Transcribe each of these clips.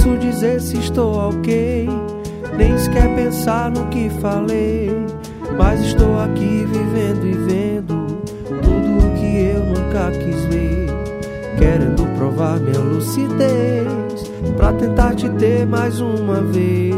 posso dizer se estou ok, nem sequer pensar no que falei, mas estou aqui vivendo e vendo tudo o que eu nunca quis ver, querendo provar minha lucidez pra tentar te ter mais uma vez,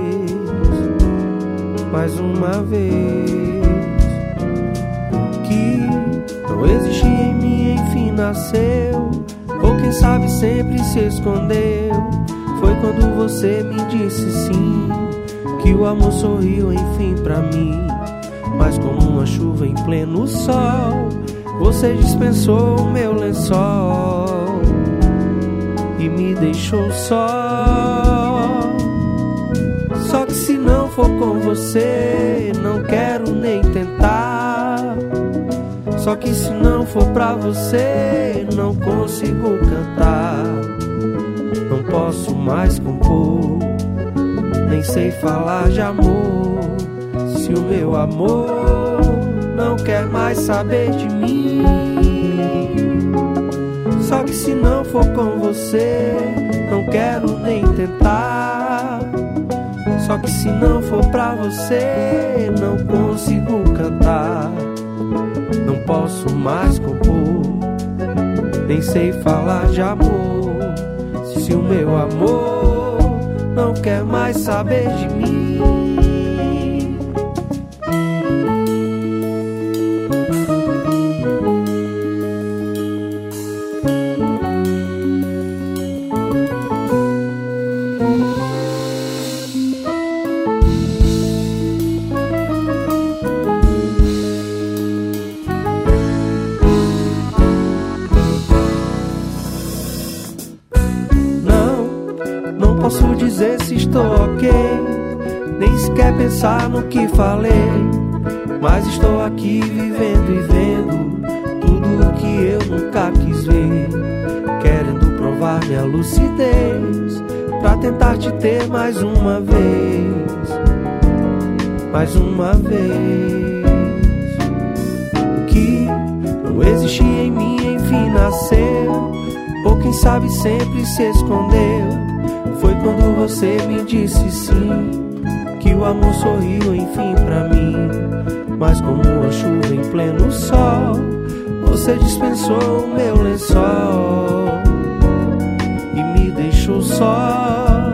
mais uma vez. O que não existia em mim enfim nasceu, ou quem sabe sempre se escondeu. Foi quando você me disse sim, que o amor sorriu enfim pra mim. Mas como uma chuva em pleno sol, você dispensou o meu lençol e me deixou só. Só que se não for com você, não quero nem tentar. Só que se não for pra você, não consigo cantar. Não posso mais compor, nem sei falar de amor, se o meu amor não quer mais saber de mim. Só que se não for com você, não quero nem tentar. Só que se não for pra você, não consigo cantar. Não posso mais compor, nem sei falar de amor, se o meu amor não quer mais saber de mim. Não posso dizer se estou ok, nem sequer pensar no que falei, mas estou aqui vivendo e vendo tudo o que eu nunca quis ver, querendo provar minha lucidez pra tentar te ter mais uma vez, mais uma vez. O que não existia em mim enfim nasceu, ou quem sabe sempre se escondeu. Foi quando você me disse sim, que o amor sorriu enfim pra mim. Mas como uma chuva em pleno sol, você dispensou o meu lençol e me deixou só.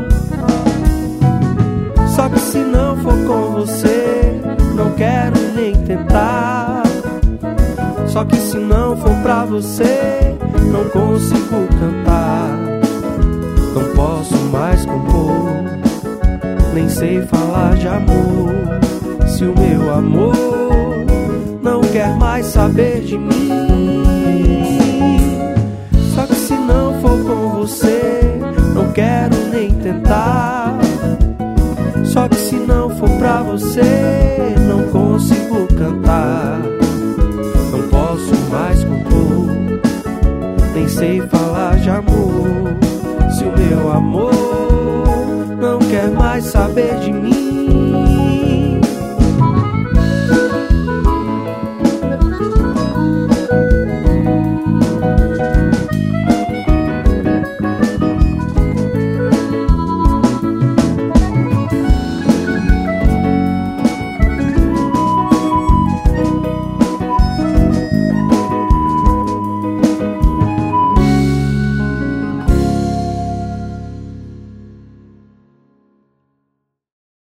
Só que se não for com você, não quero nem tentar. Só que se não for pra você, não consigo cantar. Não posso mais compor, nem sei falar de amor, se o meu amor não quer mais saber de mim. Só que se não for com você, não quero nem tentar. Só que se não for pra você, não consigo cantar. Não posso mais compor, nem sei falar de amor, se o meu amor não quer mais saber de mim.